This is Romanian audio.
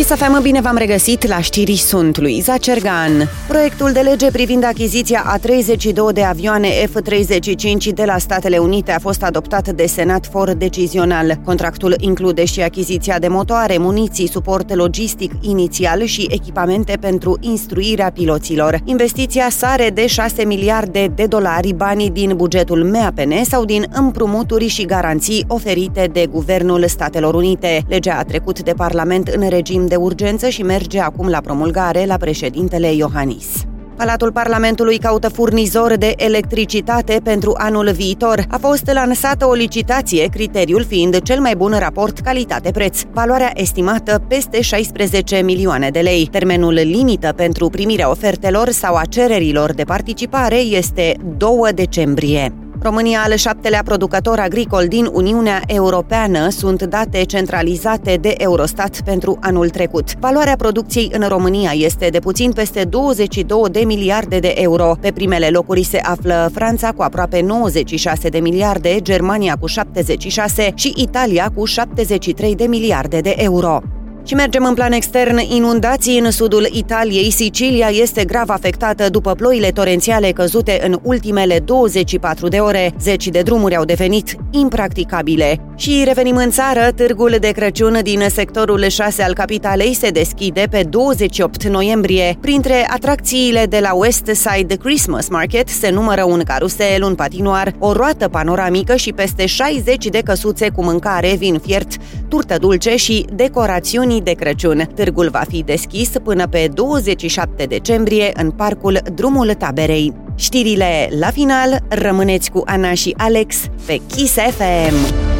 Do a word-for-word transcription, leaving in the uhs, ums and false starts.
Kiss F M, bine v-am regăsit, la știri sunt Luiza Cergan. Proiectul de lege privind achiziția a treizeci și două de avioane F treizeci și cinci de la Statele Unite a fost adoptat de Senat for decizional. Contractul include și achiziția de motoare, muniții, suport logistic inițial și echipamente pentru instruirea piloților. Investiția sare de șase miliarde de dolari, banii din bugetul M A P N sau din împrumuturi și garanții oferite de Guvernul Statelor Unite. Legea a trecut de Parlament în regim de urgență și merge acum la promulgare la președintele Iohannis. Palatul Parlamentului caută furnizor de electricitate pentru anul viitor. A fost lansată o licitație, criteriul fiind cel mai bun raport calitate-preț. Valoarea estimată peste șaisprezece milioane de lei. Termenul limită pentru primirea ofertelor sau a cererilor de participare este doi decembrie. România, al șaptelea producător agricol din Uniunea Europeană, sunt date centralizate de Eurostat pentru anul trecut. Valoarea producției în România este de puțin peste douăzeci și două de miliarde de euro. Pe primele locuri se află Franța cu aproape nouăzeci și șase de miliarde, Germania cu șaptezeci și șase și Italia cu șaptezeci și trei de miliarde de euro. Și mergem în plan extern. Inundații în sudul Italiei. Sicilia este grav afectată după ploile torențiale căzute în ultimele douăzeci și patru de ore. Zeci de drumuri au devenit impracticabile. Și revenim în țară. Târgul de Crăciun din sectorul șase al capitalei se deschide pe douăzeci și opt noiembrie. Printre atracțiile de la West Side Christmas Market se numără un carusel, un patinoar, o roată panoramică și peste șaizeci de căsuțe cu mâncare, vin fiert, turtă dulce și decorațiuni de Crăciun. Târgul va fi deschis până pe douăzeci și șapte decembrie în parcul Drumul Taberei. Știrile la final, rămâneți cu Ana și Alex pe Kiss F M.